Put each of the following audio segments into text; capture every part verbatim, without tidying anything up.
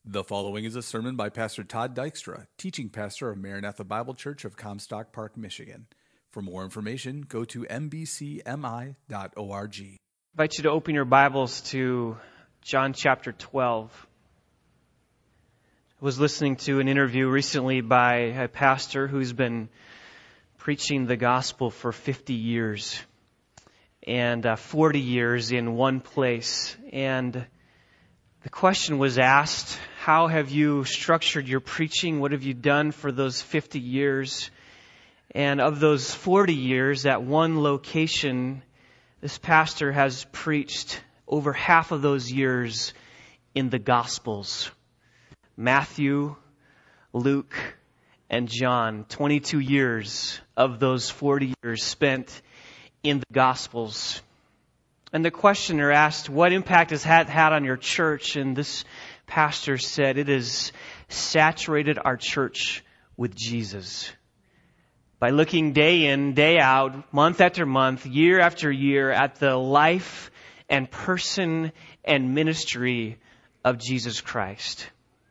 The following is a sermon by Pastor Todd Dykstra, teaching pastor of Maranatha Bible Church of Comstock Park, Michigan. For more information, go to m b c m i dot org. I invite you to open your Bibles to John chapter twelve. I was listening to an interview recently by a pastor who's been preaching the gospel for fifty years and uh, forty years in one place. And the question was asked, how have you structured your preaching? What have you done for those fifty years? And of those forty years at one location, this pastor has preached over half of those years in the Gospels. Matthew, Luke, and John. twenty-two years of those forty years spent in the Gospels. And the questioner asked, what impact has that had on your church? And this pastor said, it has saturated our church with Jesus. By looking day in, day out, month after month, year after year at the life and person and ministry of Jesus Christ.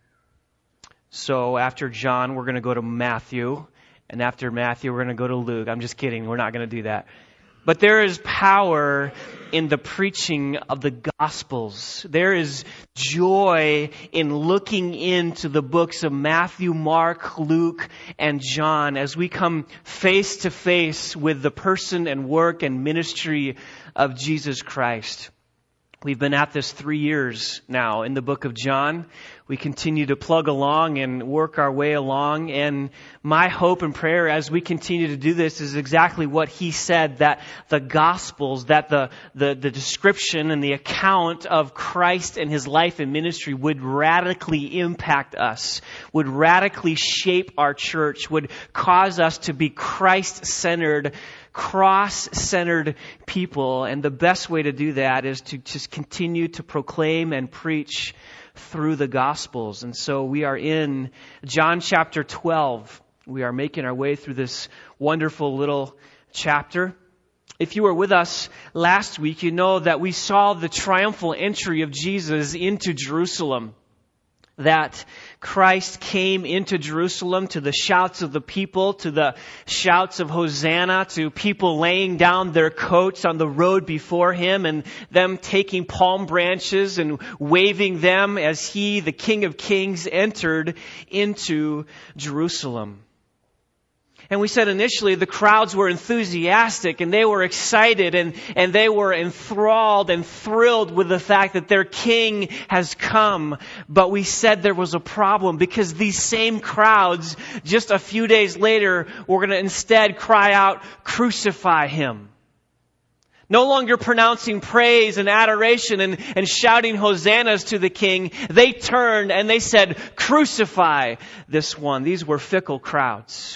So after John, we're going to go to Matthew. And after Matthew, we're going to go to Luke. I'm just kidding. We're not going to do that. But there is power in the preaching of the Gospels. There is joy in looking into the books of Matthew, Mark, Luke, and John as we come face to face with the person and work and ministry of Jesus Christ. We've been at this three years now in the book of John. We continue to plug along and work our way along. And my hope and prayer as we continue to do this is exactly what he said, that the Gospels, that the, the, the description and the account of Christ and his life and ministry would radically impact us, would radically shape our church, would cause us to be Christ-centered, cross-centered people. And the best way to do that is to just continue to proclaim and preach through the Gospels. And so we are in John chapter twelve. We are making our way through this wonderful little chapter. If you were with us last week, you know that we saw the triumphal entry of Jesus into Jerusalem. That Christ came into Jerusalem to the shouts of the people, to the shouts of Hosanna, to people laying down their coats on the road before him and them taking palm branches and waving them as he, the King of Kings, entered into Jerusalem. And we said initially the crowds were enthusiastic and they were excited and, and they were enthralled and thrilled with the fact that their king has come. But we said there was a problem because these same crowds just a few days later were going to instead cry out, "Crucify him." No longer pronouncing praise and adoration and, and shouting hosannas to the king. They turned and they said, "Crucify this one." These were fickle crowds.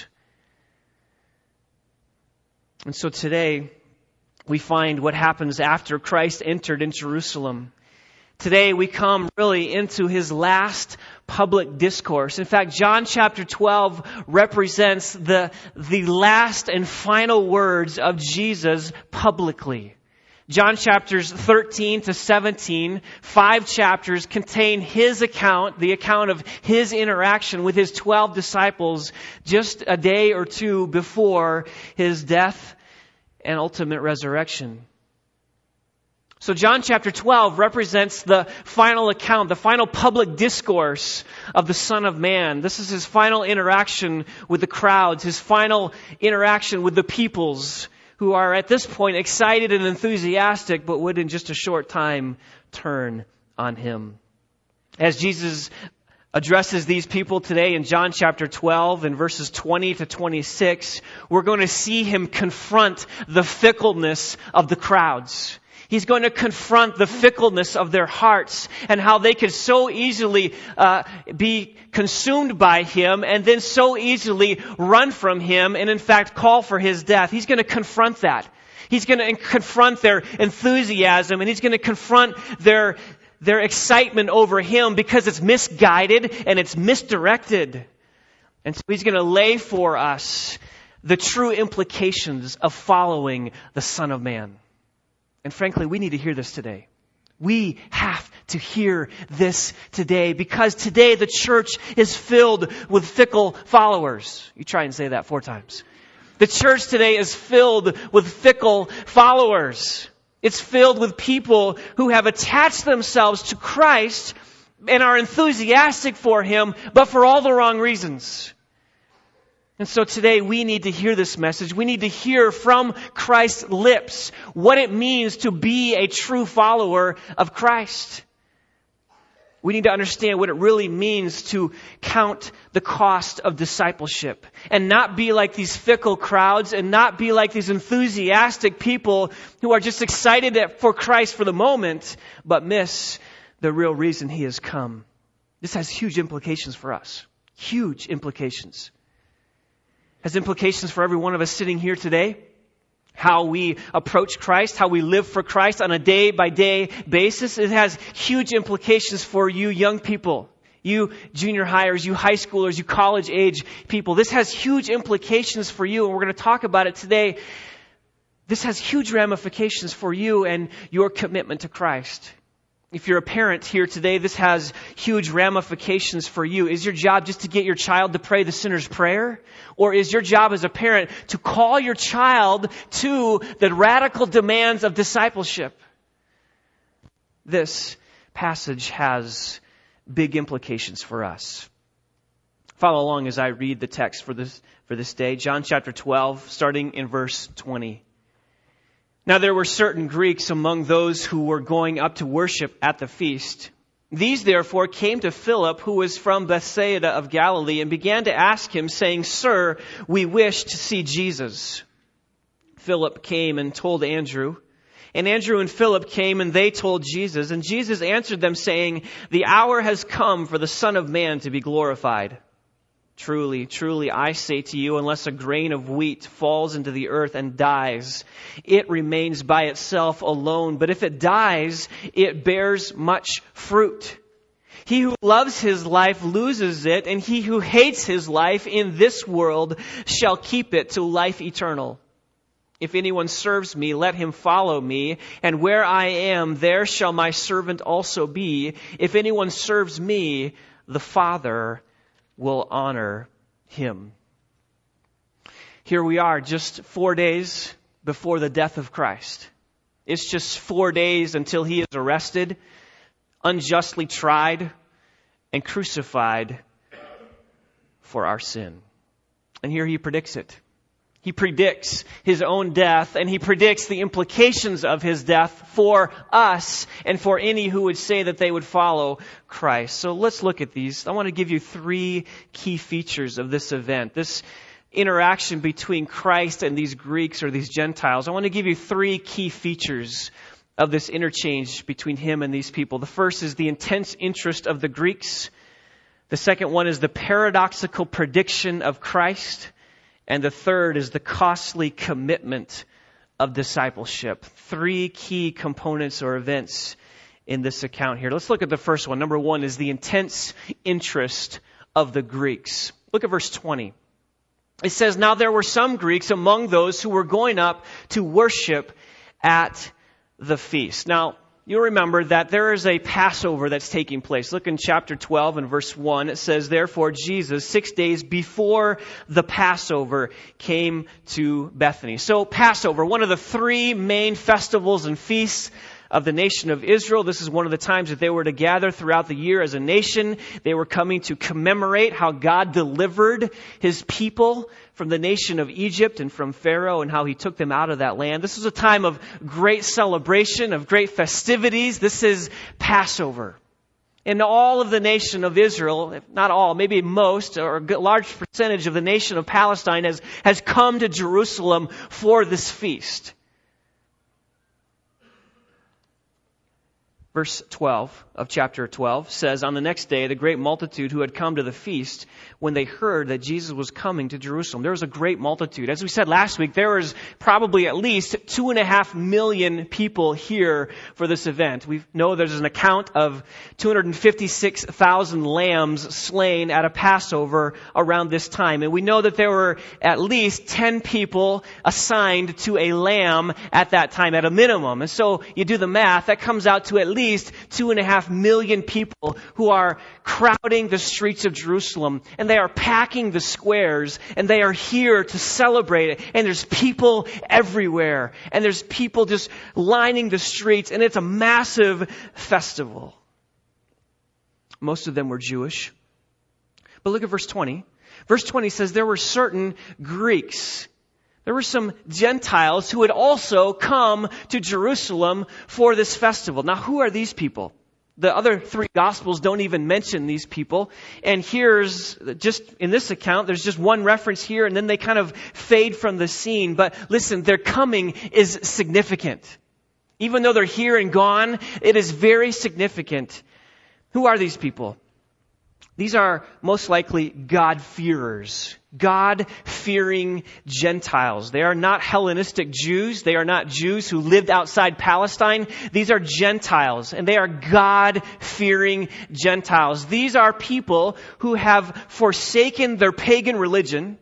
And so today, we find what happens after Christ entered in Jerusalem. Today, we come really into his last public discourse. In fact, John chapter twelve represents the, the last and final words of Jesus publicly. John chapters thirteen to seventeen, five chapters contain his account, the account of his interaction with his twelve disciples just a day or two before his death and ultimate resurrection. So John chapter twelve represents the final account, the final public discourse of the Son of Man. This is his final interaction with the crowds, his final interaction with the peoples who are at this point excited and enthusiastic, but would in just a short time turn on him. As Jesus addresses these people today in John chapter twelve in verses twenty to twenty-six, we're going to see him confront the fickleness of the crowds. He's going to confront the fickleness of their hearts and how they could so easily uh, be consumed by him and then so easily run from him and in fact call for his death. He's going to confront that. He's going to confront their enthusiasm and he's going to confront their their excitement over him because it's misguided and it's misdirected. And so he's going to lay for us the true implications of following the Son of Man. And frankly, we need to hear this today. We have to hear this today, because today the church is filled with fickle followers. You try and say that four times. The church today is filled with fickle followers. It's filled with people who have attached themselves to Christ and are enthusiastic for Him, but for all the wrong reasons. And so today we need to hear this message. We need to hear from Christ's lips what it means to be a true follower of Christ. We need to understand what it really means to count the cost of discipleship and not be like these fickle crowds and not be like these enthusiastic people who are just excited for Christ for the moment, but miss the real reason He has come. This has huge implications for us. Huge implications. Has implications for every one of us sitting here today. How we approach Christ, how we live for Christ on a day-by-day basis. It has huge implications for you young people, you junior hires, you high schoolers, you college-age people. This has huge implications for you, and we're going to talk about it today. This has huge ramifications for you and your commitment to Christ. If you're a parent here today, this has huge ramifications for you. Is your job just to get your child to pray the sinner's prayer? Or is your job as a parent to call your child to the radical demands of discipleship? This passage has big implications for us. Follow along as I read the text for this, for this day. John chapter twelve, starting in verse twenty. Now there were certain Greeks among those who were going up to worship at the feast. These therefore came to Philip, who was from Bethsaida of Galilee, and began to ask him, saying, Sir, we wish to see Jesus. Philip came and told Andrew. And Andrew and Philip came and they told Jesus. And Jesus answered them, saying, The hour has come for the Son of Man to be glorified. Truly, truly, I say to you, unless a grain of wheat falls into the earth and dies, it remains by itself alone. But if it dies, it bears much fruit. He who loves his life loses it, and he who hates his life in this world shall keep it to life eternal. If anyone serves me, let him follow me, and where I am, there shall my servant also be. If anyone serves me, the Father will honor him. Here we are, just four days before the death of Christ. It's just four days until He is arrested, unjustly tried, and crucified for our sin. And here He predicts it. He predicts His own death, and He predicts the implications of His death for us and for any who would say that they would follow Christ. So let's look at these. I want to give you three key features of this event, this interaction between Christ and these Greeks or these Gentiles. I want to give you three key features of this interchange between Him and these people. The first is the intense interest of the Greeks. The second one is the paradoxical prediction of Christ. And the third is the costly commitment of discipleship. Three key components or events in this account here. Let's look at the first one. Number one is the intense interest of the Greeks. Look at verse twenty. It says, Now there were some Greeks among those who were going up to worship at the feast. Now, you'll remember that there is a Passover that's taking place. Look in chapter twelve and verse one. It says, Therefore Jesus, six days before the Passover, came to Bethany. So Passover, one of the three main festivals and feasts of the nation of Israel. This is one of the times that they were to gather throughout the year as a nation. They were coming to commemorate how God delivered His people from the nation of Egypt and from Pharaoh and how He took them out of that land. This was a time of great celebration, of great festivities. This is Passover. And all of the nation of Israel, if not all, maybe most or a large percentage of the nation of Palestine has, has come to Jerusalem for this feast. Verse twelve of chapter twelve says, On the next day, the great multitude who had come to the feast, when they heard that Jesus was coming to Jerusalem. There was a great multitude. As we said last week, there was probably at least two and a half million people here for this event. We know there's an account of two hundred fifty-six thousand lambs slain at a Passover around this time. And we know that there were at least ten people assigned to a lamb at that time, at a minimum. And so you do the math, that comes out to at least least two and a half million people who are crowding the streets of Jerusalem, and they are packing the squares, and they are here to celebrate it. And there's people everywhere, and there's people just lining the streets, and it's a massive festival. Most of them were Jewish. But look at verse twenty. Verse twenty says there were certain Greeks. There were some Gentiles who had also come to Jerusalem for this festival. Now, who are these people? The other three Gospels don't even mention these people. And here's, just in this account, there's just one reference here, and then they kind of fade from the scene. But listen, their coming is significant. Even though they're here and gone, it is very significant. Who are these people? These are most likely God-fearers, God-fearing Gentiles. They are not Hellenistic Jews. They are not Jews who lived outside Palestine. These are Gentiles, and they are God-fearing Gentiles. These are people who have forsaken their pagan religion,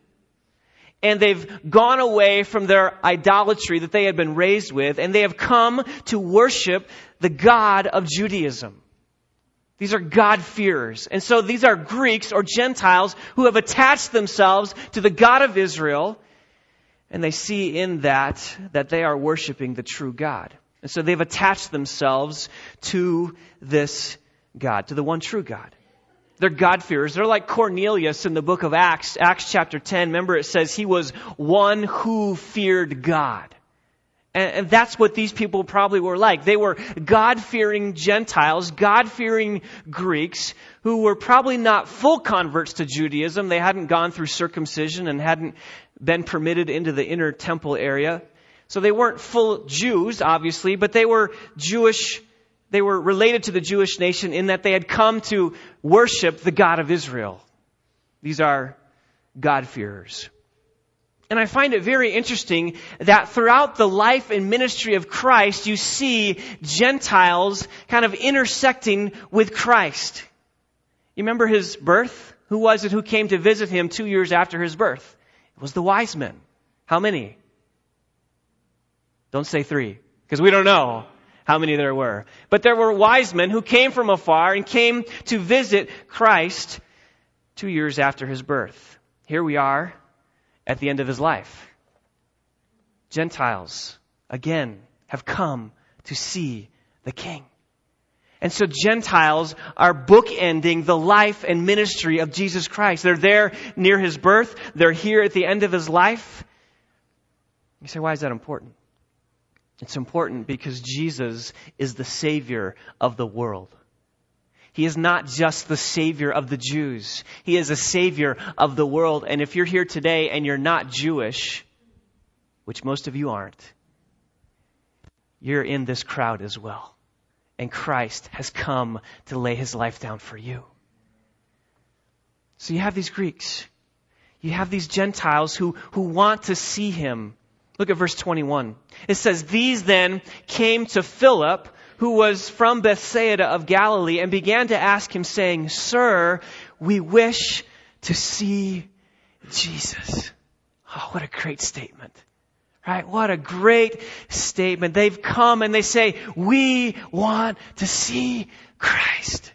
and they've gone away from their idolatry that they had been raised with, and they have come to worship the God of Judaism. These are God-fearers. And so these are Greeks or Gentiles who have attached themselves to the God of Israel, and they see in that that they are worshiping the true God. And so they've attached themselves to this God, to the one true God. They're God-fearers. They're like Cornelius in the book of Acts, Acts chapter ten. Remember, it says he was one who feared God. And that's what these people probably were like. They were God-fearing Gentiles, God-fearing Greeks, who were probably not full converts to Judaism. They hadn't gone through circumcision and hadn't been permitted into the inner temple area. So they weren't full Jews, obviously, but they were Jewish. They were related to the Jewish nation in that they had come to worship the God of Israel. These are God-fearers. And I find it very interesting that throughout the life and ministry of Christ, you see Gentiles kind of intersecting with Christ. You remember his birth? Who was it who came to visit him two years after his birth? It was the wise men. How many? Don't say three, because we don't know how many there were. But there were wise men who came from afar and came to visit Christ two years after his birth. Here we are at the end of his life. Gentiles, again, have come to see the King. And so Gentiles are bookending the life and ministry of Jesus Christ. They're there near his birth. They're here at the end of his life. You say, why is that important? It's important because Jesus is the Savior of the world. He is not just the Savior of the Jews. He is a Savior of the world. And if you're here today and you're not Jewish, which most of you aren't, you're in this crowd as well. And Christ has come to lay his life down for you. So you have these Greeks. You have these Gentiles who, who want to see him. Look at verse twenty-one. It says, these then came to Philip, who was from Bethsaida of Galilee, and began to ask him, saying, Sir, we wish to see Jesus. Oh, what a great statement. Right? What a great statement. They've come and they say, we want to see Christ.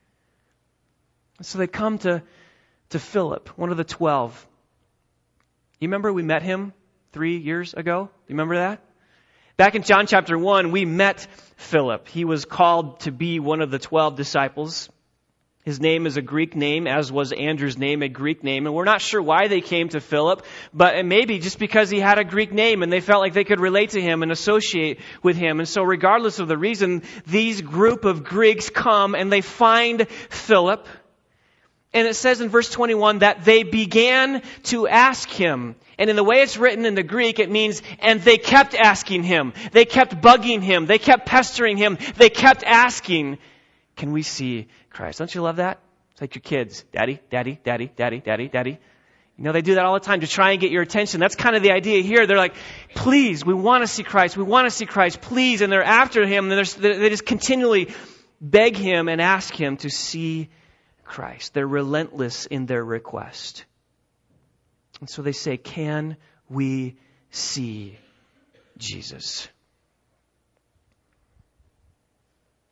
So they come to, to Philip, one of the twelve. You remember we met him three years ago? Do you remember that? Back in John chapter one, we met Philip. He was called to be one of the twelve disciples. His name is a Greek name, as was Andrew's name, a Greek name. And we're not sure why they came to Philip, but maybe just because he had a Greek name and they felt like they could relate to him and associate with him. And so regardless of the reason, these group of Greeks come and they find Philip. And it says in verse twenty-one that they began to ask him. And in the way it's written in the Greek, it means, and they kept asking him. They kept bugging him. They kept pestering him. They kept asking, can we see Christ? Don't you love that? It's like your kids. Daddy, daddy, daddy, daddy, daddy, daddy. You know, they do that all the time to try and get your attention. That's kind of the idea here. They're like, please, we want to see Christ. We want to see Christ, please. And they're after him. And they just continually beg him and ask him to see Christ. They're relentless in their request. And so they say, can we see Jesus?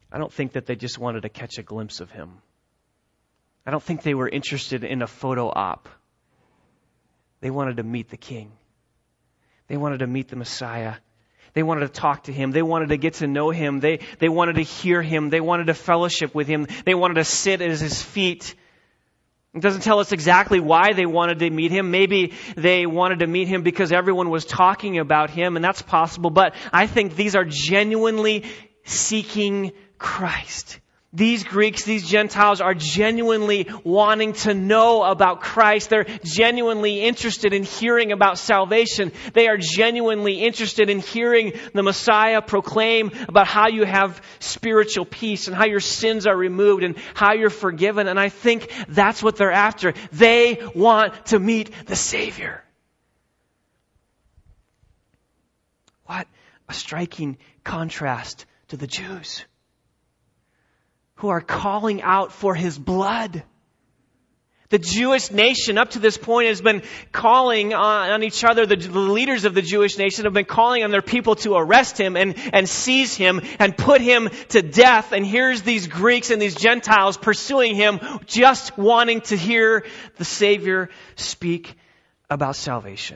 I don't think that they just wanted to catch a glimpse of him. I don't think they were interested in a photo op. They wanted to meet the King. They wanted to meet the Messiah. They wanted to talk to him. They wanted to get to know him. They, they wanted to hear him. They wanted to fellowship with him. They wanted to sit at his feet. It doesn't tell us exactly why they wanted to meet him. Maybe they wanted to meet him because everyone was talking about him, and that's possible. But I think these are genuinely seeking Christ. These Greeks, these Gentiles are genuinely wanting to know about Christ. They're genuinely interested in hearing about salvation. They are genuinely interested in hearing the Messiah proclaim about how you have spiritual peace and how your sins are removed and how you're forgiven. And I think that's what they're after. They want to meet the Savior. What a striking contrast to the Jews, who are calling out for his blood. The Jewish nation up to this point has been calling on, on each other. The, the leaders of the Jewish nation have been calling on their people to arrest him and, and seize him and put him to death. And here's these Greeks and these Gentiles pursuing him, just wanting to hear the Savior speak about salvation.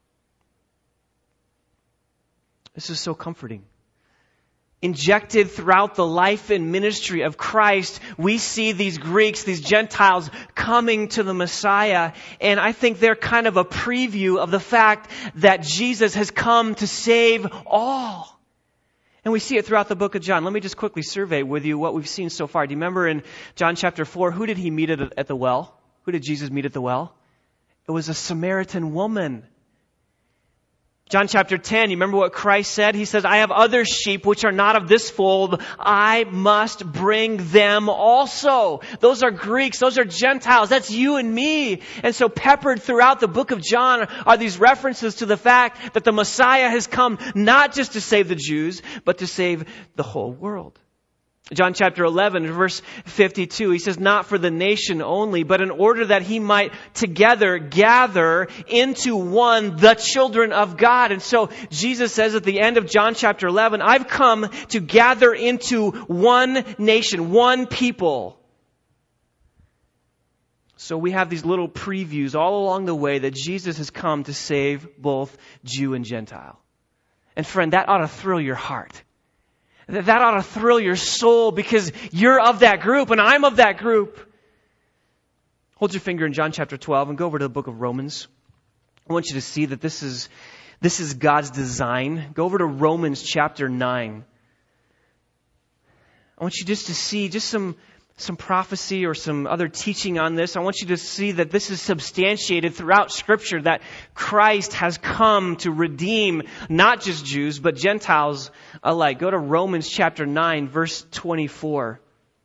This is so comforting. Injected throughout the life and ministry of Christ, we see these Greeks, these Gentiles coming to the Messiah. And I think they're kind of a preview of the fact that Jesus has come to save all. And we see it throughout the book of John. Let me just quickly survey with you what we've seen so far. Do you remember in John chapter four, who did he meet at, at the well? Who did Jesus meet at the well? It was a Samaritan woman. John chapter ten, you remember what Christ said? He says, I have other sheep which are not of this fold. I must bring them also. Those are Greeks. Those are Gentiles. That's you and me. And so peppered throughout the book of John are these references to the fact that the Messiah has come not just to save the Jews, but to save the whole world. John chapter eleven, verse fifty-two, he says, not for the nation only, but in order that he might together gather into one the children of God. And so Jesus says at the end of John chapter eleven, I've come to gather into one nation, one people. So we have these little previews all along the way that Jesus has come to save both Jew and Gentile. And friend, that ought to thrill your heart. That ought to thrill your soul because you're of that group and I'm of that group. Hold your finger in John chapter twelve and go over to the book of Romans. I want you to see that this is, this is God's design. Go over to Romans chapter nine. I want you just to see just some, some prophecy or some other teaching on this. I want you to see that this is substantiated throughout Scripture, that Christ has come to redeem not just Jews, but Gentiles alike. Go to Romans chapter nine, verse twenty-four.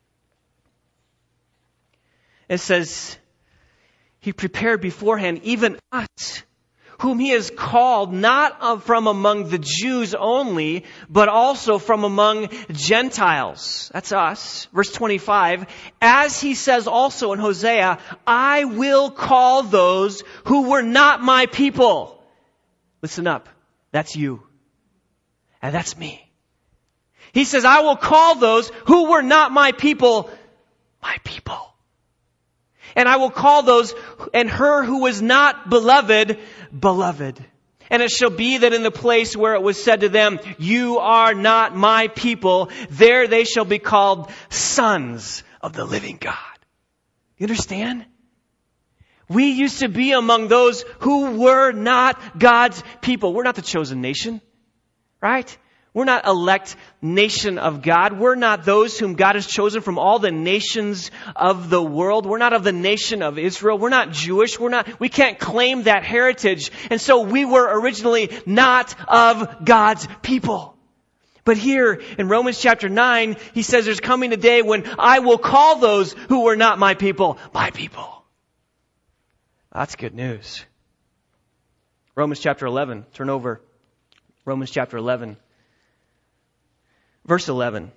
It says, He prepared beforehand even us, whom He has called not from among the Jews only, but also from among Gentiles. That's us. Verse twenty-five, as He says also in Hosea, I will call those who were not my people. Listen up. That's you. And that's me. He says, I will call those who were not my people, my people. And I will call those and her who was not beloved, beloved. And it shall be that in the place where it was said to them, you are not my people, there they shall be called sons of the living God. You understand? We used to be among those who were not God's people. We're not the chosen nation, right? We're not elect nation of God. We're not those whom God has chosen from all the nations of the world. We're not of the nation of Israel. We're not Jewish. We're not, we can't claim that heritage. And so we were originally not of God's people. But here in Romans chapter nine, he says there's coming a day when I will call those who were not my people, my people. That's good news. Romans chapter eleven, turn over. Romans chapter eleven. Verse eleven.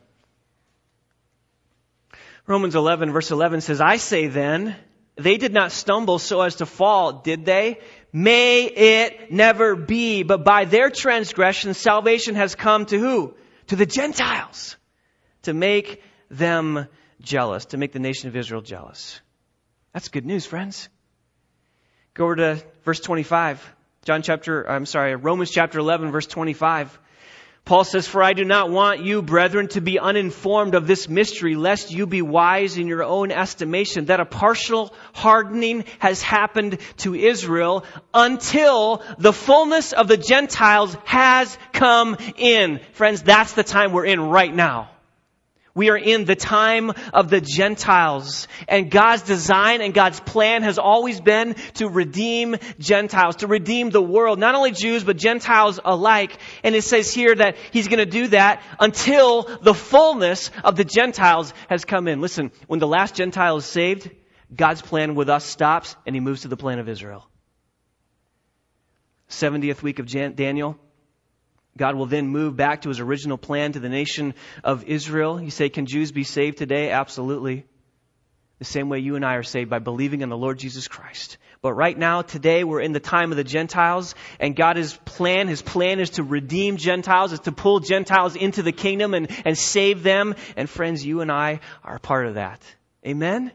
Romans eleven, verse eleven says, I say then, they did not stumble so as to fall, did they? May it never be. But by their transgression, salvation has come to who? To the Gentiles. to make them jealous, to make the nation of Israel jealous. That's good news, friends. Go over to verse twenty-five. John chapter, I'm sorry, Romans chapter eleven, verse twenty-five. Paul says, "For I do not want you, brethren, to be uninformed of this mystery, lest you be wise in your own estimation, that a partial hardening has happened to Israel until the fullness of the Gentiles has come in." Friends, that's the time we're in right now. We are in the time of the Gentiles. And God's design and God's plan has always been to redeem Gentiles, to redeem the world. Not only Jews, but Gentiles alike. And it says here that He's going to do that until the fullness of the Gentiles has come in. Listen, when the last Gentile is saved, God's plan with us stops and He moves to the plan of Israel. seventieth week of Jan- Daniel. God will then move back to His original plan to the nation of Israel. You say, can Jews be saved today? Absolutely. The same way you and I are saved, by believing in the Lord Jesus Christ. But right now, today, we're in the time of the Gentiles, and God's plan, His plan is to redeem Gentiles, is to pull Gentiles into the kingdom and, and save them. And friends, you and I are a part of that. Amen?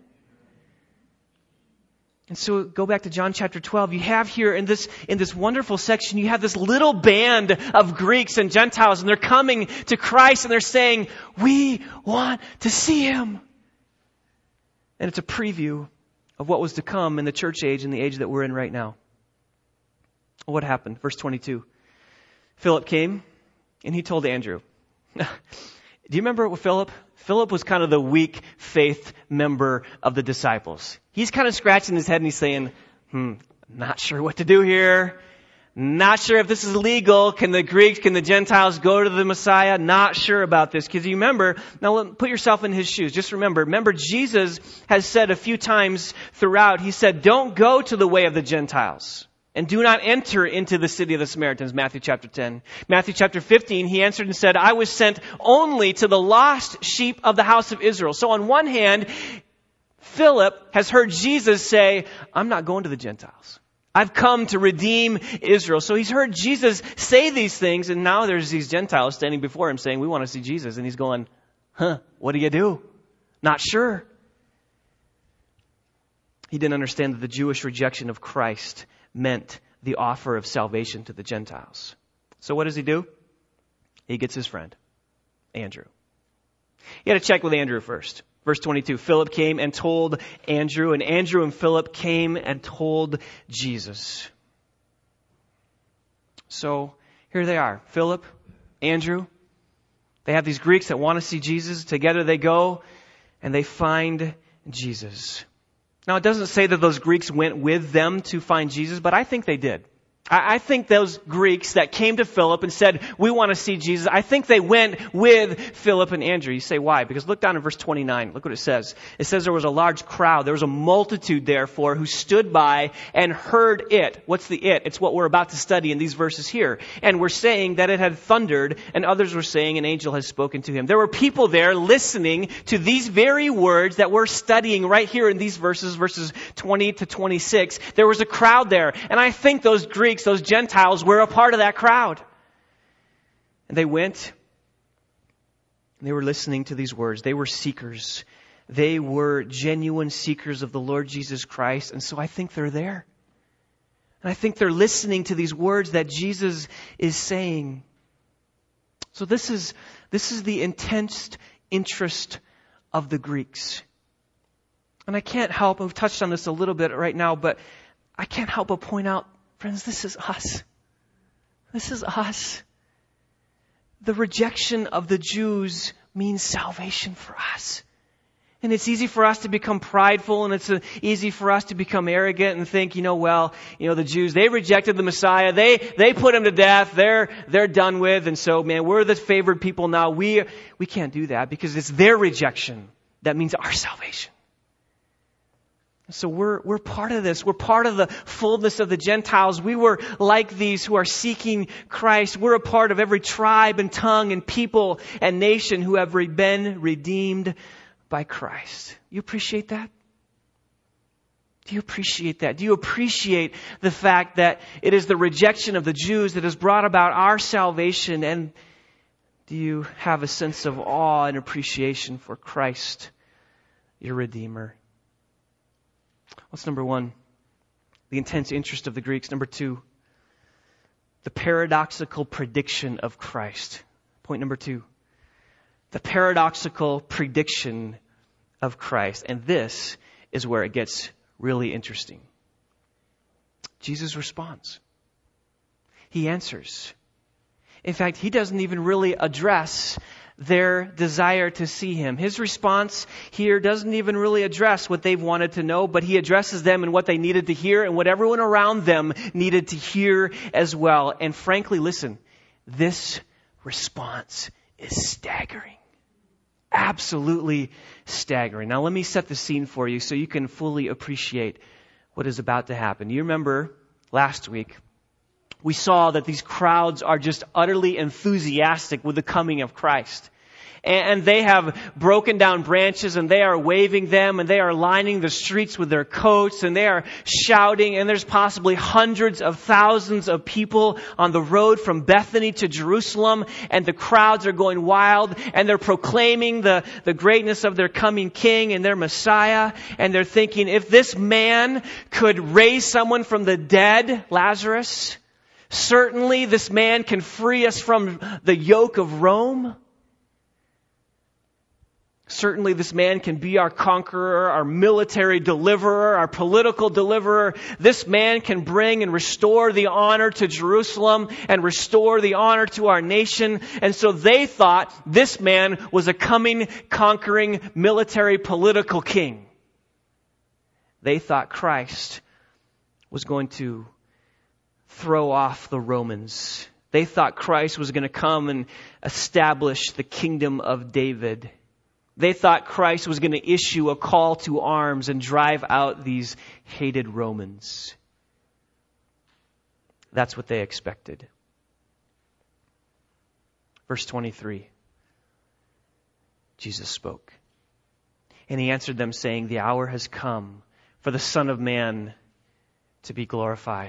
And so go back to John chapter twelve. You have here in this, in this wonderful section, you have this little band of Greeks and Gentiles, and they're coming to Christ and they're saying, "We want to see Him." And it's a preview of what was to come in the church age and the age that we're in right now. What happened? Verse twenty-two. Philip came and he told Andrew. Do you remember what Philip? Philip was kind of the weak faith member of the disciples. He's kind of scratching his head and he's saying, hmm, not sure what to do here. Not sure if this is legal. Can the Greeks, can the Gentiles go to the Messiah? Not sure about this. Because you remember, now put yourself in His shoes. Just remember, remember Jesus has said a few times throughout, He said, don't go to the way of the Gentiles. And do not enter into the city of the Samaritans, Matthew chapter ten. Matthew chapter fifteen, He answered and said, I was sent only to the lost sheep of the house of Israel. So on one hand, Philip has heard Jesus say, I'm not going to the Gentiles. I've come to redeem Israel. So he's heard Jesus say these things, and now there's these Gentiles standing before him saying, we want to see Jesus. And he's going, huh, what do you do? Not sure. He didn't understand that the Jewish rejection of Christ meant the offer of salvation to the Gentiles. So what does he do? He gets his friend, Andrew. You got to check with Andrew first. Verse twenty-two, Philip came and told Andrew, and Andrew and Philip came and told Jesus. So here they are, Philip, Andrew. They have these Greeks that want to see Jesus. Together they go and they find Jesus. Now, it doesn't say that those Greeks went with them to find Jesus, but I think they did. I think those Greeks that came to Philip and said, we want to see Jesus, I think they went with Philip and Andrew. You say, why? Because look down in verse twenty-nine. Look what it says. It says there was a large crowd. There was a multitude, therefore, who stood by and heard it. What's the it? It's what we're about to study in these verses here. And we're saying that it had thundered, and others were saying an angel has spoken to him. There were people there listening to these very words that we're studying right here in these verses, verses twenty to twenty-six. There was a crowd there. And I think those Greeks, those Gentiles, were a part of that crowd. And they went, and they were listening to these words. They were seekers. They were genuine seekers of the Lord Jesus Christ. And so I think they're there. And I think they're listening to these words that Jesus is saying. So this is, this is the intense interest of the Greeks. And I can't help, we've touched on this a little bit right now, but I can't help but point out, friends, this is us. This is us. The rejection of the Jews means salvation for us. And it's easy for us to become prideful, and it's easy for us to become arrogant and think, you know, well, you know, the Jews, they rejected the Messiah. They, they put him to death. They're, they're done with. And so, man, we're the favored people now. We, we can't do that because it's their rejection that means our salvation. So we're, we're part of this. We're part of the fullness of the Gentiles. We were like these who are seeking Christ. We're a part of every tribe and tongue and people and nation who have been redeemed by Christ. You appreciate that? Do you appreciate that? Do you appreciate the fact that it is the rejection of the Jews that has brought about our salvation, and Do you have a sense of awe and appreciation for Christ, your Redeemer? What's number one? The intense interest of the Greeks. Number two, the paradoxical prediction of Christ. Point number two, the paradoxical prediction of Christ. And this is where it gets really interesting. Jesus responds. He answers. In fact, he doesn't even really address their desire to see him. His response here doesn't even really address what they've wanted to know, but he addresses them in what they needed to hear and what everyone around them needed to hear as well. And frankly, listen, this response is staggering. Absolutely staggering. Now let me set the scene for you so you can fully appreciate what is about to happen. You remember last week, we saw that these crowds are just utterly enthusiastic with the coming of Christ. And they have broken down branches and they are waving them and they are lining the streets with their coats and they are shouting, and there's possibly hundreds of thousands of people on the road from Bethany to Jerusalem, and the crowds are going wild and they're proclaiming the, the greatness of their coming King and their Messiah, and they're thinking, if this man could raise someone from the dead, Lazarus, certainly this man can free us from the yoke of Rome. Certainly this man can be our conqueror, our military deliverer, our political deliverer. This man can bring and restore the honor to Jerusalem and restore the honor to our nation. And so they thought this man was a coming, conquering, military, political king. They thought Christ was going to throw off the Romans. They thought Christ was going to come and establish the kingdom of David. They thought Christ was going to issue a call to arms and drive out these hated Romans. That's what they expected. Verse twenty-three. Jesus spoke. And he answered them saying, the hour has come for the Son of Man to be glorified.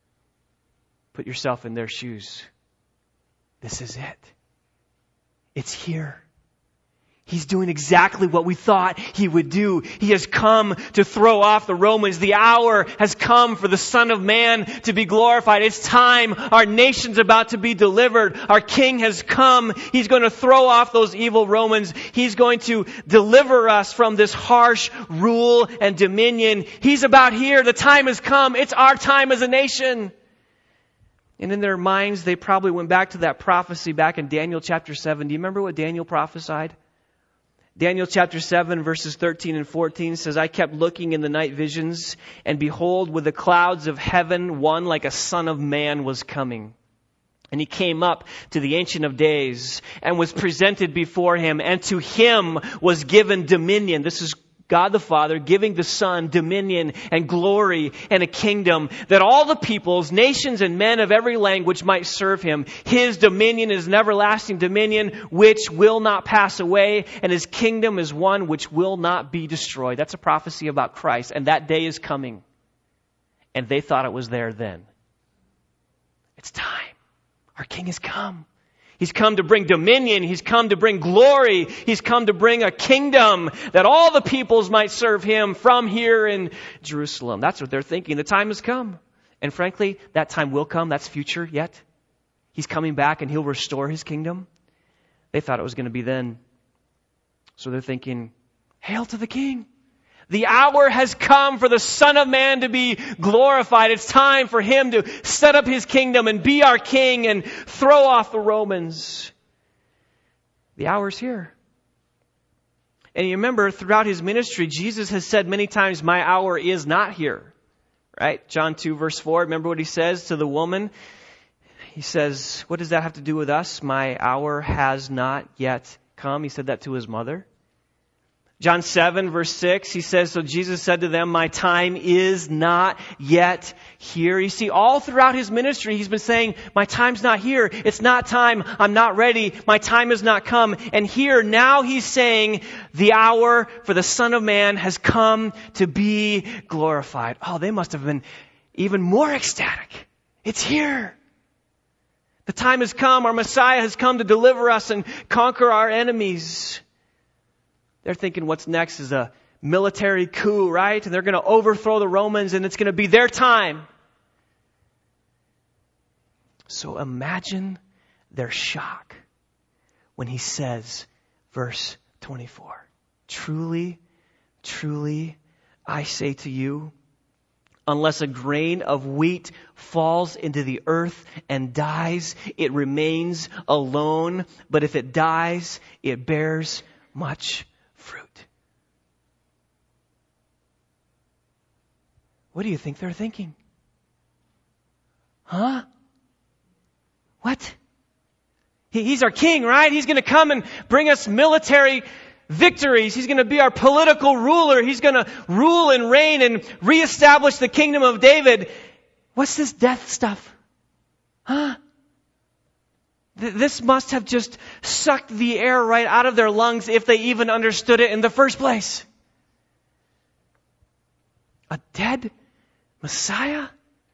Put yourself in their shoes. This is it. It's here. He's doing exactly what we thought he would do. He has come to throw off the Romans. The hour has come for the Son of Man to be glorified. It's time. Our nation's about to be delivered. Our King has come. He's going to throw off those evil Romans. He's going to deliver us from this harsh rule and dominion. He's about here. The time has come. It's our time as a nation. And in their minds, they probably went back to that prophecy back in Daniel chapter seven. Do you remember what Daniel prophesied? Daniel chapter seven verses thirteen and fourteen says, I kept looking in the night visions, and behold, with the clouds of heaven, one like a son of man was coming. And he came up to the Ancient of Days and was presented before him, and to him was given dominion. This is God the Father giving the Son dominion and glory and a kingdom, that all the peoples, nations, and men of every language might serve him. His dominion is an everlasting dominion which will not pass away, and his kingdom is one which will not be destroyed. That's a prophecy about Christ, and that day is coming. And they thought it was there then. It's time. Our King has come. He's come to bring dominion. He's come to bring glory. He's come to bring a kingdom that all the peoples might serve him from here in Jerusalem. That's what they're thinking. The time has come. And frankly, that time will come. That's future yet. He's coming back and he'll restore his kingdom. They thought it was going to be then. So they're thinking, hail to the King. The hour has come for the Son of Man to be glorified. It's time for him to set up his kingdom and be our king and throw off the Romans. The hour's here. And you remember, throughout his ministry, Jesus has said many times, my hour is not here. Right? John two verse four, remember what he says to the woman? He says, what does that have to do with us? My hour has not yet come. He said that to his mother. John seven verse six, he says, so Jesus said to them, my time is not yet here. You see, all throughout his ministry, he's been saying, my time's not here. It's not time. I'm not ready. My time has not come. And here, now he's saying, the hour for the Son of Man has come to be glorified. Oh, they must have been even more ecstatic. It's here. The time has come. Our Messiah has come to deliver us and conquer our enemies. They're thinking what's next is a military coup, right? And they're going to overthrow the Romans and it's going to be their time. So imagine their shock when he says, verse twenty-four, truly, truly, I say to you, unless a grain of wheat falls into the earth and dies, it remains alone. But if it dies, it bears much fruit. What do you think they're thinking? Huh? What? He, he's our king, right? He's going to come and bring us military victories. He's going to be our political ruler. He's going to rule and reign and reestablish the kingdom of David. What's this death stuff? Huh? Th- this must have just sucked the air right out of their lungs if they even understood it in the first place. A dead Messiah?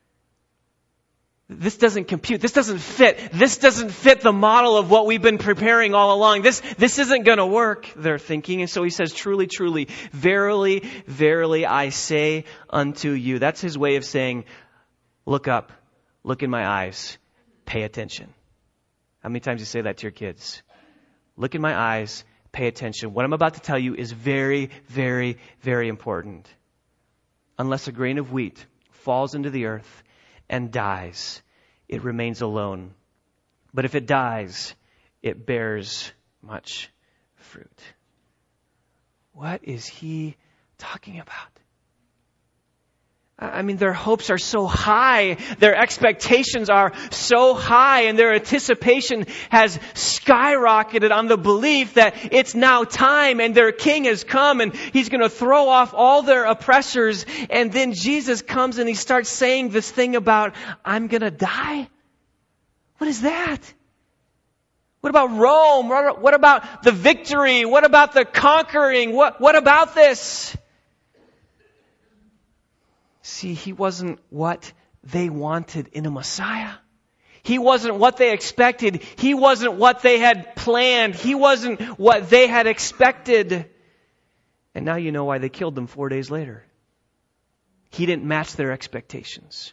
This doesn't compute. This doesn't fit. This doesn't fit the model of what we've been preparing all along. This, this isn't going to work, they're thinking. And so he says, truly, truly, verily, verily, I say unto you. That's his way of saying, look up, look in my eyes, pay attention. How many times do you say that to your kids? Look in my eyes, pay attention. What I'm about to tell you is very, very, very important. Unless a grain of wheat falls into the earth and dies, it remains alone. But if it dies, it bears much fruit. What is he talking about? I mean, their hopes are so high, their expectations are so high, and their anticipation has skyrocketed on the belief that it's now time and their king has come and he's going to throw off all their oppressors. And then Jesus comes and he starts saying this thing about, I'm going to die? What is that? What about Rome? What about the victory? What about the conquering? What, what about this? See, he wasn't what they wanted in a Messiah. He wasn't what they expected. He wasn't what they had planned. He wasn't what they had expected. And now you know why they killed them four days later. He didn't match their expectations.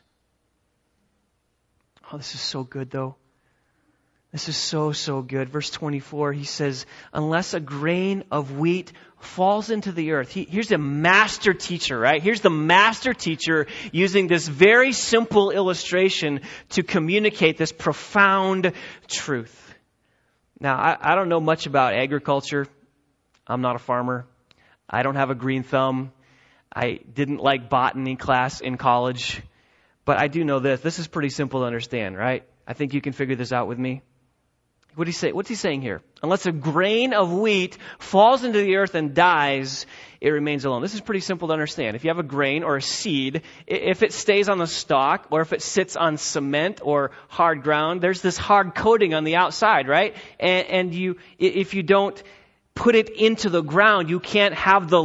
Oh, this is so good though. This is so, so good. Verse twenty-four, he says, unless a grain of wheat falls into the earth. He, here's the master teacher, right? Here's the master teacher using this very simple illustration to communicate this profound truth. Now, I, I don't know much about agriculture. I'm not a farmer. I don't have a green thumb. I didn't like botany class in college. But I do know this. This is pretty simple to understand, right? I think you can figure this out with me. What do he say? What's he saying here? Unless a grain of wheat falls into the earth and dies, it remains alone. This is pretty simple to understand. If you have a grain or a seed, if it stays on the stalk or if it sits on cement or hard ground, there's this hard coating on the outside, right? And, and you, if you don't put it into the ground, you can't have the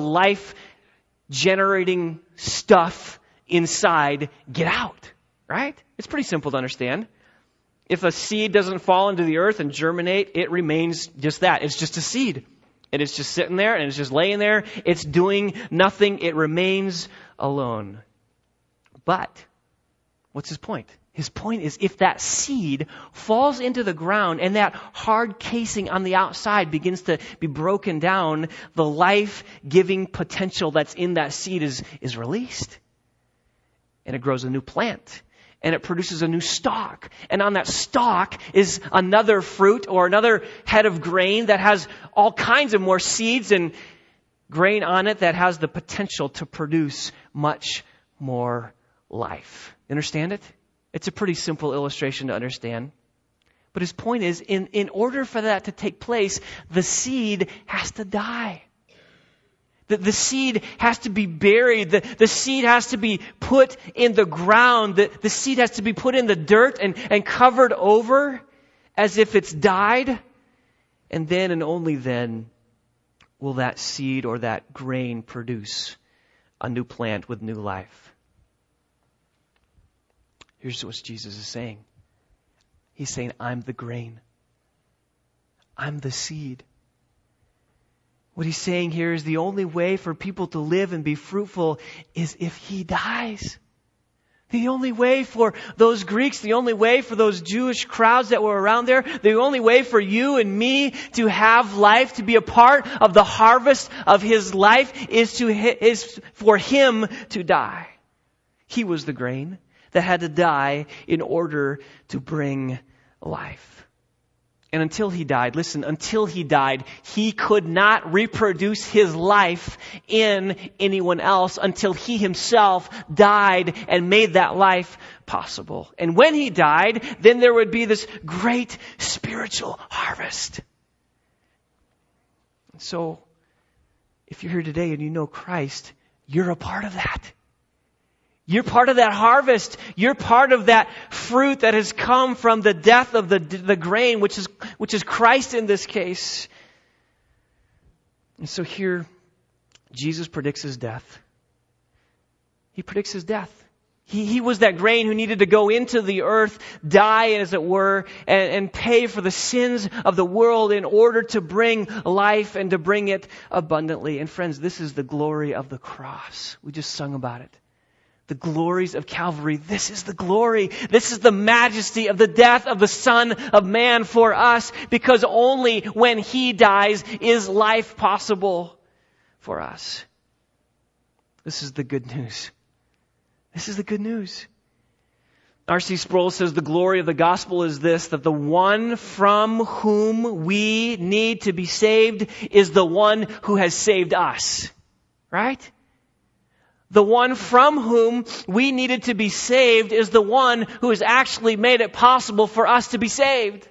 life-generating stuff inside get out, right? It's pretty simple to understand. If a seed doesn't fall into the earth and germinate, it remains just that. It's just a seed. It is just sitting there and it's just laying there. It's doing nothing. It remains alone. But what's his point? His point is if that seed falls into the ground and that hard casing on the outside begins to be broken down, the life-giving potential that's in that seed is, is released. And it grows a new plant. And it produces a new stalk. And on that stalk is another fruit or another head of grain that has all kinds of more seeds and grain on it that has the potential to produce much more life. You understand it? It's a pretty simple illustration to understand. But his point is, in, in order for that to take place, the seed has to die. The, the seed has to be buried. The, the seed has to be put in the ground. The, the seed has to be put in the dirt and, and covered over as if it's died. And then and only then will that seed or that grain produce a new plant with new life. Here's what Jesus is saying. He's saying, I'm the grain. I'm the seed. What he's saying here is the only way for people to live and be fruitful is if he dies. The only way for those Greeks, the only way for those Jewish crowds that were around there, the only way for you and me to have life, to be a part of the harvest of his life is to is for him to die. He was the grain that had to die in order to bring life. And until he died, listen, until he died, he could not reproduce his life in anyone else until he himself died and made that life possible. And when he died, then there would be this great spiritual harvest. So, if you're here today and you know Christ, you're a part of that. You're part of that harvest. You're part of that fruit that has come from the death of the, the grain, which is, which is Christ in this case. And so here, Jesus predicts his death. He predicts his death. He, he was that grain who needed to go into the earth, die as it were, and, and pay for the sins of the world in order to bring life and to bring it abundantly. And friends, this is the glory of the cross. We just sung about it. The glories of Calvary. This is the glory. This is the majesty of the death of the Son of Man for us, because only when he dies is life possible for us. This is the good news. This is the good news. R C Sproul says the glory of the gospel is this, that the one from whom we need to be saved is the one who has saved us. Right? The one from whom we needed to be saved is the one who has actually made it possible for us to be saved.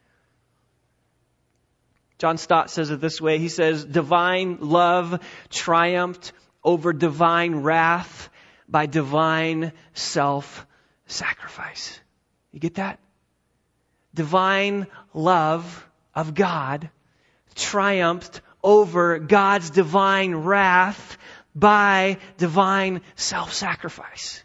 John Stott says it this way. He says, divine love triumphed over divine wrath by divine self-sacrifice. You get that? Divine love of God triumphed over God's divine wrath by divine self-sacrifice.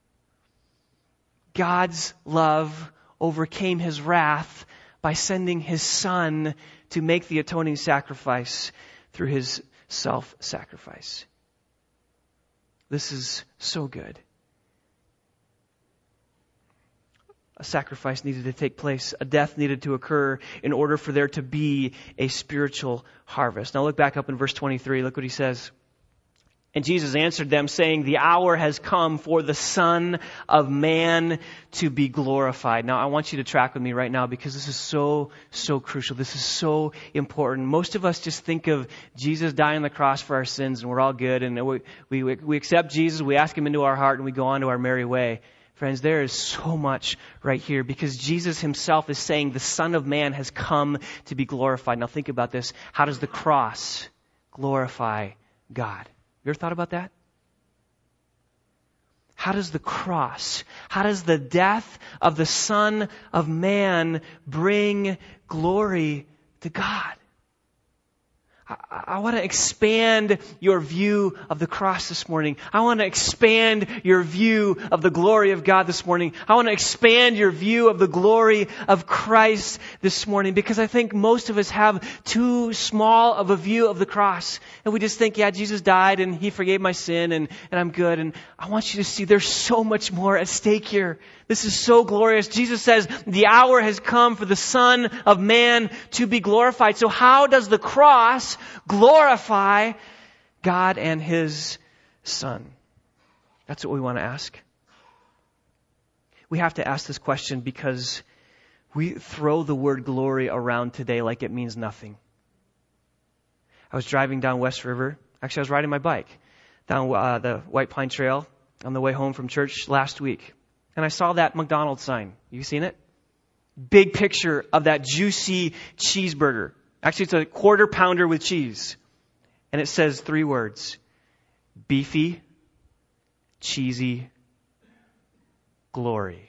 God's love overcame his wrath by sending his Son to make the atoning sacrifice through his self-sacrifice. This is so good. A sacrifice needed to take place. A death needed to occur in order for there to be a spiritual harvest. Now look back up in verse twenty-three. Look what he says. And Jesus answered them, saying, the hour has come for the Son of Man to be glorified. Now, I want you to track with me right now, because this is so, so crucial. This is so important. Most of us just think of Jesus dying on the cross for our sins, and we're all good, and we, we, we accept Jesus, we ask him into our heart, and we go on to our merry way. Friends, there is so much right here, because Jesus himself is saying the Son of Man has come to be glorified. Now, think about this. How does the cross glorify God? You ever thought about that? How does the cross, how does the death of the Son of Man bring glory to God? I, I want to expand your view of the cross this morning. I want to expand your view of the glory of God this morning. I want to expand your view of the glory of Christ this morning, because I think most of us have too small of a view of the cross. And we just think, yeah, Jesus died and he forgave my sin and, and I'm good. And I want you to see there's so much more at stake here. This is so glorious. Jesus says the hour has come for the Son of Man to be glorified. So how does the cross glorify God and his Son? That's what we want to ask. We have to ask this question because we throw the word glory around today like it means nothing. I was driving down West River. Actually, I was riding my bike down uh, the White Pine Trail on the way home from church last week. And I saw that McDonald's sign. You seen it? Big picture of that juicy cheeseburger. Actually, it's a quarter pounder with cheese. And it says three words. Beefy, cheesy, glory.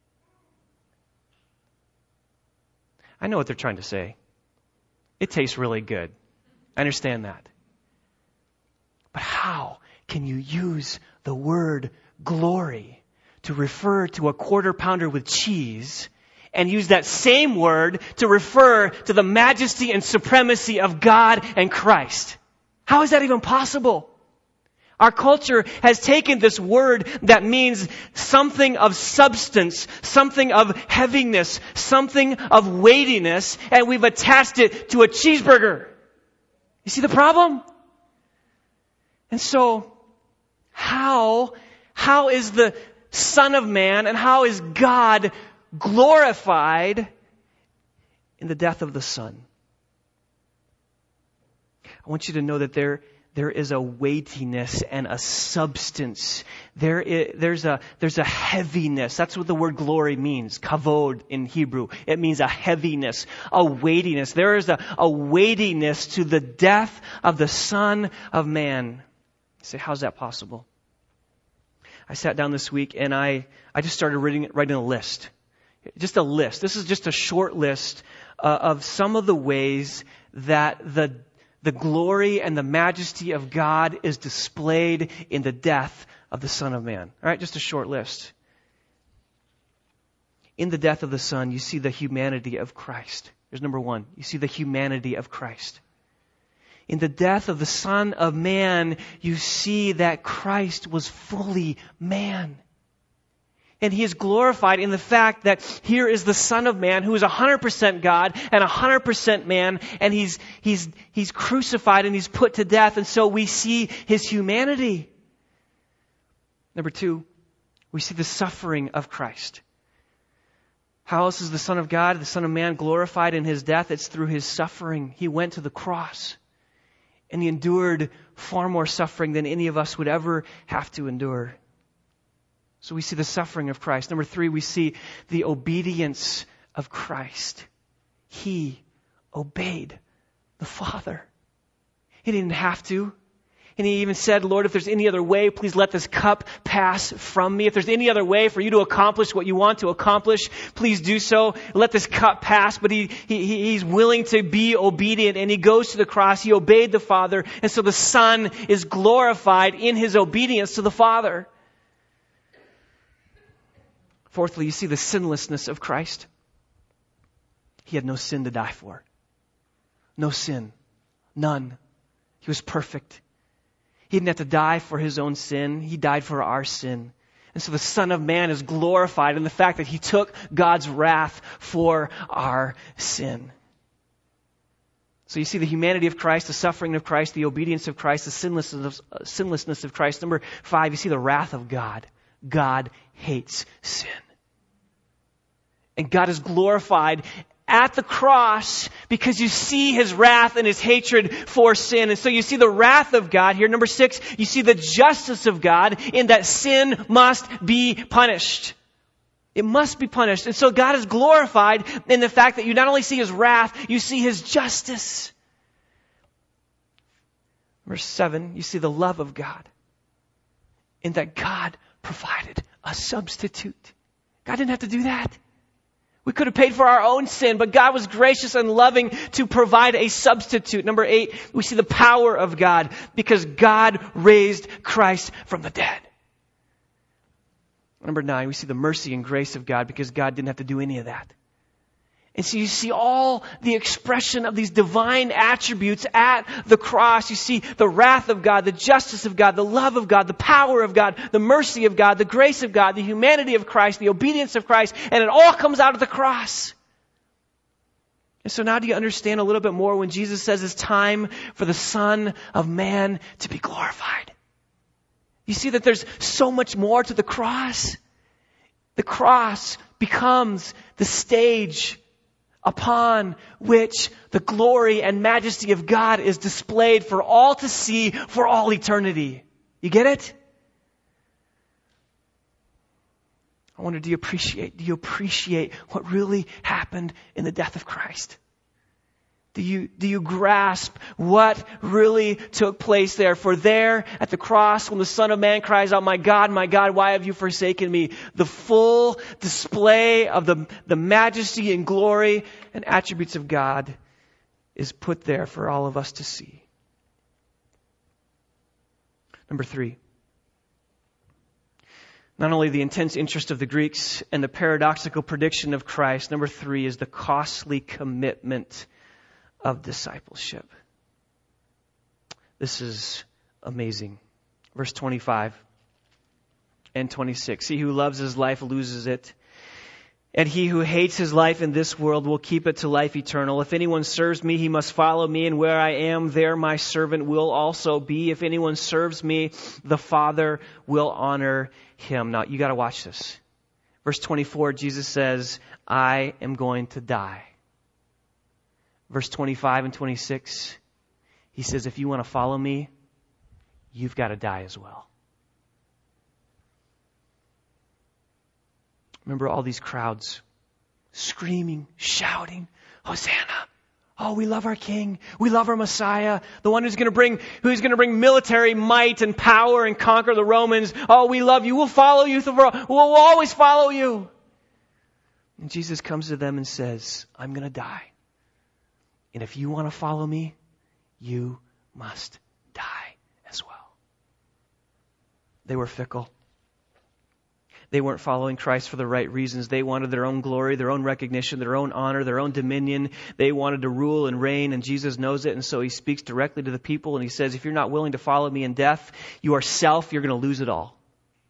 I know what they're trying to say. It tastes really good. I understand that. But how can you use the word glory to refer to a quarter pounder with cheese and use that same word to refer to the majesty and supremacy of God and Christ. How is that even possible? Our culture has taken this word that means something of substance, something of heaviness, something of weightiness, and we've attached it to a cheeseburger. You see the problem? And so, how, how is the Son of Man and how is God glorified in the death of the Son? I want you to know that there There is a weightiness and a substance. There is, there's a, there's a heaviness. That's what the word glory means. Kavod in Hebrew. It means a heaviness, a weightiness. There is a, a weightiness to the death of the Son of Man. You say, how's that possible? I sat down this week and I, I just started writing, writing a list. Just a list. This is just a short list uh, of some of the ways that the The glory and the majesty of God is displayed in the death of the Son of Man. All right, just a short list. In the death of the Son, you see the humanity of Christ. Here's number one. You see the humanity of Christ. In the death of the Son of Man, you see that Christ was fully man. And He is glorified in the fact that here is the Son of Man who is one hundred percent God and one hundred percent man, and He's, He's, He's crucified and He's put to death, and so we see His humanity. Number two, we see the suffering of Christ. How else is the Son of God, the Son of Man, glorified in His death? It's through His suffering. He went to the cross, and He endured far more suffering than any of us would ever have to endure. So we see the suffering of Christ. Number three, we see the obedience of Christ. He obeyed the Father. He didn't have to. And He even said, Lord, if there's any other way, please let this cup pass from me. If there's any other way for you to accomplish what you want to accomplish, please do so. Let this cup pass. But he, he He's willing to be obedient, and He goes to the cross. He obeyed the Father. And so the Son is glorified in His obedience to the Father. Fourthly, you see the sinlessness of Christ. He had no sin to die for. No sin. None. He was perfect. He didn't have to die for His own sin. He died for our sin. And so the Son of Man is glorified in the fact that He took God's wrath for our sin. So you see the humanity of Christ, the suffering of Christ, the obedience of Christ, the sinlessness of, uh, sinlessness of Christ. Number five, you see the wrath of God. God hates sin. And God is glorified at the cross because you see His wrath and His hatred for sin. And so you see the wrath of God here. Number six, you see the justice of God in that sin must be punished. It must be punished. And so God is glorified in the fact that you not only see His wrath, you see His justice. Verse seven, you see the love of God in that God provided a substitute. God didn't have to do that. We could have paid for our own sin, but God was gracious and loving to provide a substitute. Number eight, we see the power of God because God raised Christ from the dead. Number nine, we see the mercy and grace of God because God didn't have to do any of that. And so you see all the expression of these divine attributes at the cross. You see the wrath of God, the justice of God, the love of God, the power of God, the mercy of God, the grace of God, the humanity of Christ, the obedience of Christ, and it all comes out of the cross. And so now do you understand a little bit more when Jesus says it's time for the Son of Man to be glorified? You see that there's so much more to the cross. The cross becomes the stage upon which the glory and majesty of God is displayed for all to see for all eternity. You get it? I wonder, do you appreciate, do you appreciate what really happened in the death of Christ? Do you, do you grasp what really took place there? For there at the cross, when the Son of Man cries out, "My God, my God, why have you forsaken me?" The full display of the, the majesty and glory and attributes of God is put there for all of us to see. Number three. Not only the intense interest of the Greeks and the paradoxical prediction of Christ, number three is the costly commitment of discipleship. This is amazing. Verse twenty-five and twenty-six. He who loves his life loses it, and he who hates his life in this world will keep it to life eternal. If anyone serves me, he must follow me, and where I am, there my servant will also be. If anyone serves me, the Father will honor him. Now, you got to watch this. Verse twenty-four, Jesus says, I am going to die. Verse twenty-five and twenty-six, he says, if you want to follow me, you've got to die as well. Remember all these crowds screaming, shouting, Hosanna. Oh, we love our King. We love our Messiah. The one who's going to bring, who's going to bring military might and power and conquer the Romans. Oh, we love you. We'll follow you. We'll, we'll always follow you. And Jesus comes to them and says, I'm going to die. And if you want to follow me, you must die as well. They were fickle. They weren't following Christ for the right reasons. They wanted their own glory, their own recognition, their own honor, their own dominion. They wanted to rule and reign, and Jesus knows it, and so he speaks directly to the people, and he says, if you're not willing to follow me in death, you are self, you're going to lose it all.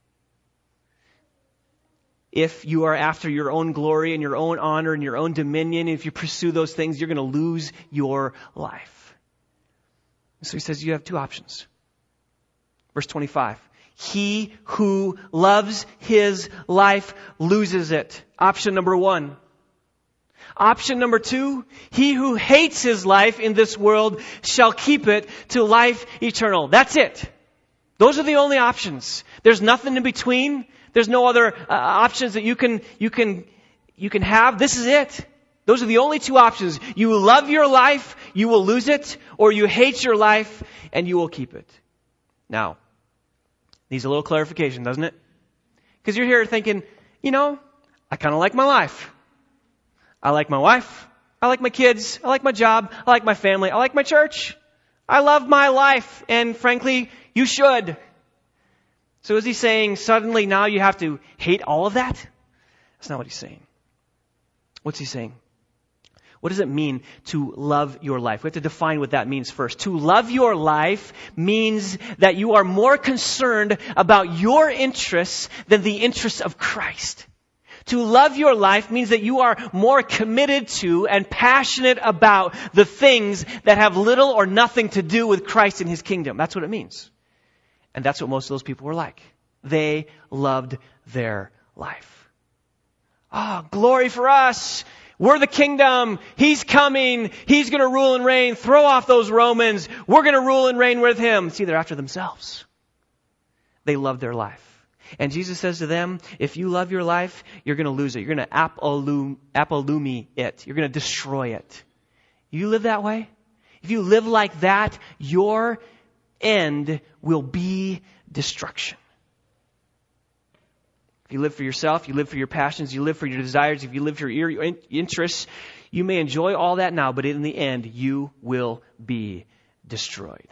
If you are after your own glory and your own honor and your own dominion, if you pursue those things, you're going to lose your life. So he says you have two options. Verse twenty-five. He who loves his life loses it. Option number one. Option number two, he who hates his life in this world shall keep it to life eternal. That's it. Those are the only options. There's nothing in between. There's no other uh, options that you can, you can, you can have. This is it. Those are the only two options. You love your life, you will lose it, or you hate your life and you will keep it. Now, needs a little clarification, doesn't it? Because you're here thinking, you know, I kind of like my life. I like my wife. I like my kids. I like my job. I like my family. I like my church. I love my life. And frankly, you should. So is he saying suddenly now you have to hate all of that? That's not what he's saying. What's he saying? What does it mean to love your life? We have to define what that means first. To love your life means that you are more concerned about your interests than the interests of Christ. To love your life means that you are more committed to and passionate about the things that have little or nothing to do with Christ and His kingdom. That's what it means. And that's what most of those people were like. They loved their life. Ah, oh, glory for us. We're the kingdom. He's coming. He's going to rule and reign. Throw off those Romans. We're going to rule and reign with Him. See, they're after themselves. They love their life. And Jesus says to them, if you love your life, you're going to lose it. You're going to apolum, apolumi it. You're going to destroy it. You live that way? If you live like that, your end will be destruction. If you live for yourself, you live for your passions, you live for your desires, if you live for your interests, you may enjoy all that now, but in the end, you will be destroyed.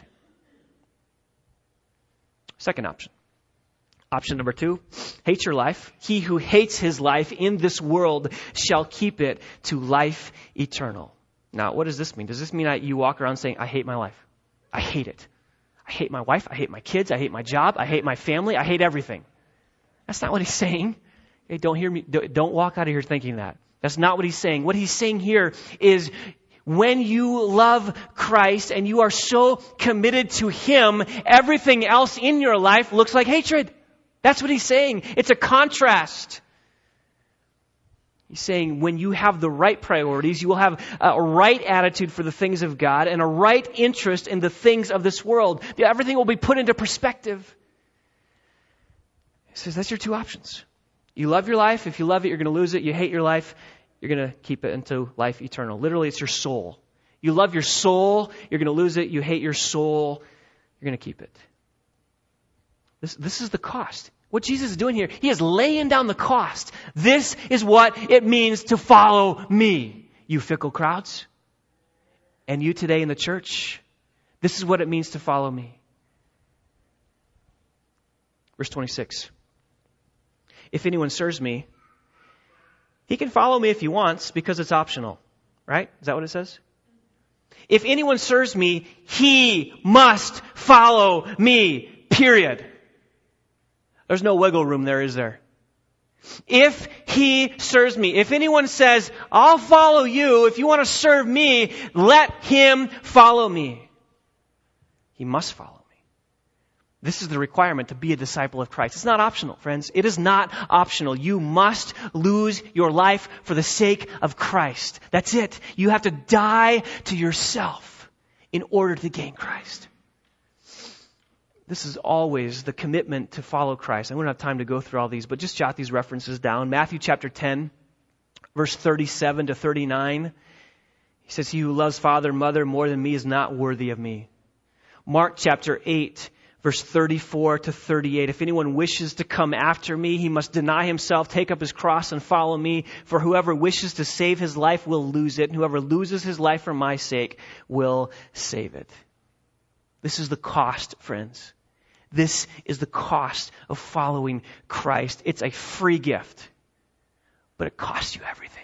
Second option. Option number two, hate your life. He who hates his life in this world shall keep it to life eternal. Now, what does this mean? Does this mean that you walk around saying, I hate my life? I hate it. I hate my wife. I hate my kids. I hate my job. I hate my family. I hate everything. That's not what he's saying. Hey, don't hear me. Don't walk out of here thinking that. That's not what he's saying. What he's saying here is when you love Christ and you are so committed to Him, everything else in your life looks like hatred. That's what he's saying. It's a contrast. He's saying when you have the right priorities, you will have a right attitude for the things of God and a right interest in the things of this world. Everything will be put into perspective. He says that's your two options. You love your life. If you love it, you're going to lose it. You hate your life, you're going to keep it into life eternal. Literally, it's your soul. You love your soul, you're going to lose it. You hate your soul, you're going to keep it. This, this is the cost. What Jesus is doing here, He is laying down the cost. This is what it means to follow me, you fickle crowds. And you today in the church, this is what it means to follow me. Verse twenty-six. if anyone serves me, he can follow me if he wants because it's optional. Right? Is that what it says? If anyone serves me, he must follow me. Period. There's no wiggle room there, is there? If he serves me, if anyone says, I'll follow you, if you want to serve me, let him follow me. He must follow me. This is the requirement to be a disciple of Christ. It's not optional, friends. It is not optional. You must lose your life for the sake of Christ. That's it. You have to die to yourself in order to gain Christ. This is always the commitment to follow Christ. I don't have time to go through all these, but just jot these references down. Matthew chapter ten, verse thirty-seven to thirty-nine. He says, he who loves father and mother more than me is not worthy of me. Mark chapter eight, verse thirty-four to thirty-eight. If anyone wishes to come after me, he must deny himself, take up his cross, and follow me. For whoever wishes to save his life will lose it, and whoever loses his life for my sake will save it. This is the cost, friends. This is the cost of following Christ. It's a free gift, but it costs you everything.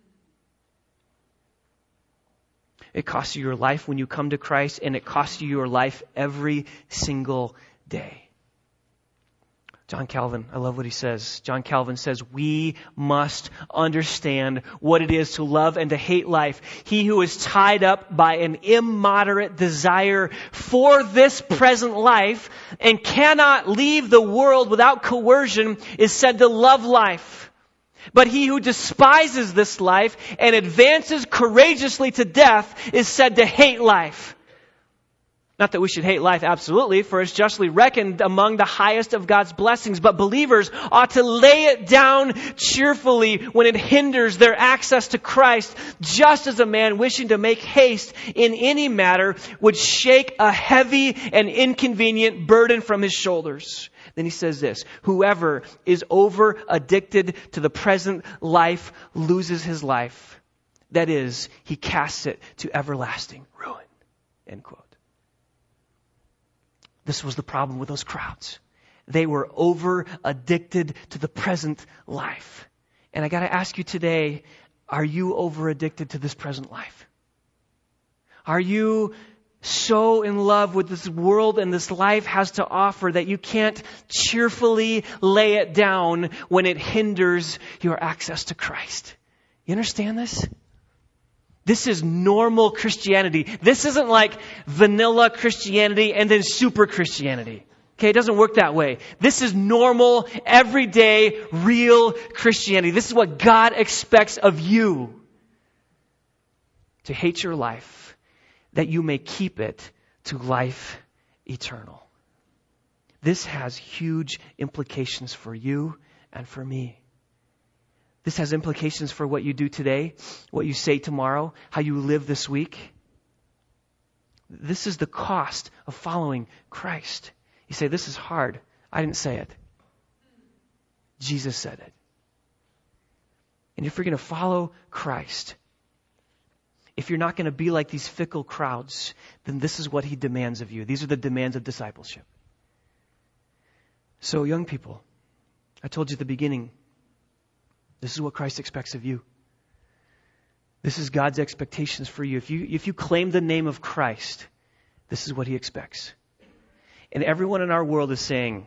It costs you your life when you come to Christ, and it costs you your life every single day. John Calvin, I love what he says. John Calvin says, we must understand what it is to love and to hate life. He who is tied up by an immoderate desire for this present life and cannot leave the world without coercion is said to love life. But he who despises this life and advances courageously to death is said to hate life. Not that we should hate life, absolutely, for it's justly reckoned among the highest of God's blessings. But believers ought to lay it down cheerfully when it hinders their access to Christ, just as a man wishing to make haste in any matter would shake a heavy and inconvenient burden from his shoulders. Then he says this, whoever is over addicted to the present life loses his life. That is, he casts it to everlasting ruin. End quote. This was the problem with those crowds. They were over addicted to the present life. And I got to ask you today, are you over addicted to this present life? Are you so in love with this world and this life has to offer that you can't cheerfully lay it down when it hinders your access to Christ? You understand this? This is normal Christianity. This isn't like vanilla Christianity and then super Christianity. Okay, it doesn't work that way. This is normal, everyday, real Christianity. This is what God expects of you. To hate your life, that you may keep it to life eternal. This has huge implications for you and for me. This has implications for what you do today, what you say tomorrow, how you live this week. This is the cost of following Christ. You say, this is hard. I didn't say it. Jesus said it. And if you're going to follow Christ, if you're not going to be like these fickle crowds, then this is what he demands of you. These are the demands of discipleship. So, young people, I told you at the beginning, this is what Christ expects of you. This is God's expectations for you. If you if you claim the name of Christ, this is what he expects. And everyone in our world is saying,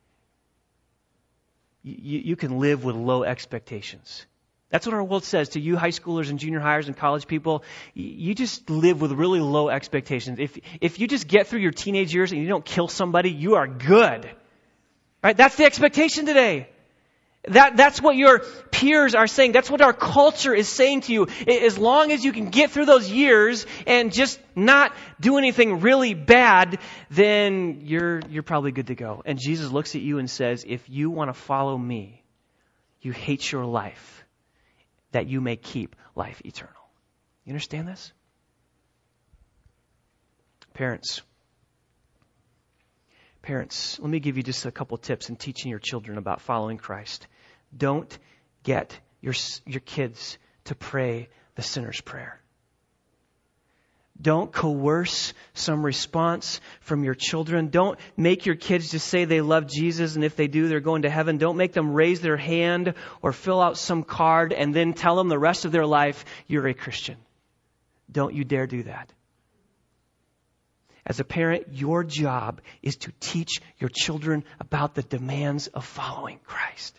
you, you can live with low expectations. That's what our world says to you high schoolers and junior hires and college people. You just live with really low expectations. If if you just get through your teenage years and you don't kill somebody, you are good. Right? That's the expectation today. That, that's what your peers are saying. That's what our culture is saying to you. As long as you can get through those years and just not do anything really bad, then you're, you're probably good to go. And Jesus looks at you and says, if you want to follow me, you hate your life, that you may keep life eternal. You understand this? Parents. Parents, let me give you just a couple tips in teaching your children about following Christ. Don't get your, your kids to pray the sinner's prayer. Don't coerce some response from your children. Don't make your kids just say they love Jesus and if they do, they're going to heaven. Don't make them raise their hand or fill out some card and then tell them the rest of their life, you're a Christian. Don't you dare do that. As a parent, your job is to teach your children about the demands of following Christ.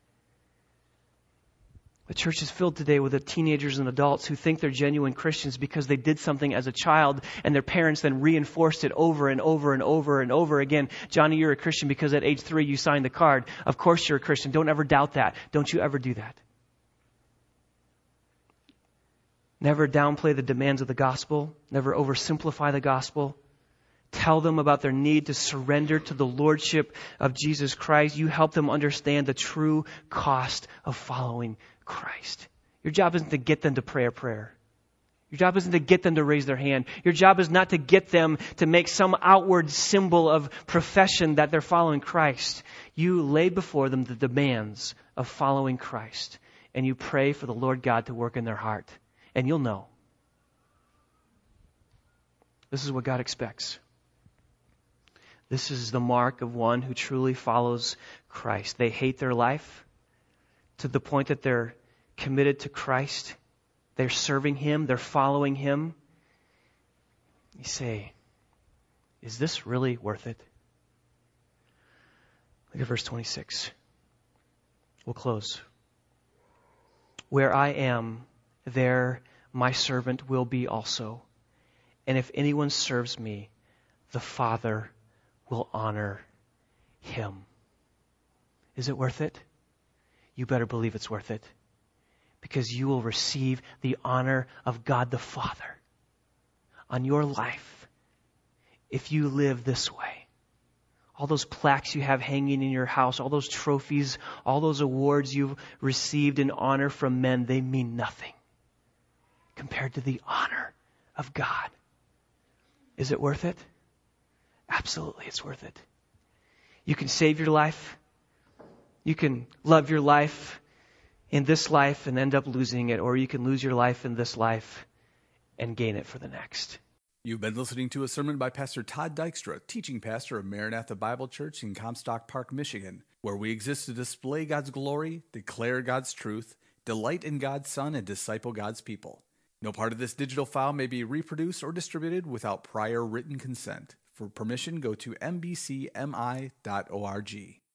The church is filled today with the teenagers and adults who think they're genuine Christians because they did something as a child and their parents then reinforced it over and over and over and over again. Johnny, you're a Christian because at age three you signed the card. Of course you're a Christian. Don't ever doubt that. Don't you ever do that. Never downplay the demands of the gospel. Never oversimplify the gospel. Tell them about their need to surrender to the lordship of Jesus Christ. You help them understand the true cost of following Christ. Your job isn't to get them to pray a prayer. Your job isn't to get them to raise their hand. Your job is not to get them to make some outward symbol of profession that they're following Christ. You lay before them the demands of following Christ, and you pray for the Lord God to work in their heart, and you'll know. This is what God expects. This is the mark of one who truly follows Christ. They hate their life to the point that they're committed to Christ. They're serving Him. They're following Him. You say, is this really worth it? Look at verse twenty-six. We'll close. Where I am, there my servant will be also. And if anyone serves me, the Father will honor him. Is it worth it? You better believe it's worth it. Because you will receive the honor of God the Father on your life if you live this way. All those plaques you have hanging in your house, all those trophies, all those awards you've received in honor from men, they mean nothing compared to the honor of God. Is it worth it? Absolutely, it's worth it. You can save your life. You can love your life in this life and end up losing it, or you can lose your life in this life and gain it for the next. You've been listening to a sermon by Pastor Todd Dykstra, teaching pastor of Maranatha Bible Church in Comstock Park, Michigan, where we exist to display God's glory, declare God's truth, delight in God's Son, and disciple God's people. No part of this digital file may be reproduced or distributed without prior written consent. For permission, go to m b c m i dot org.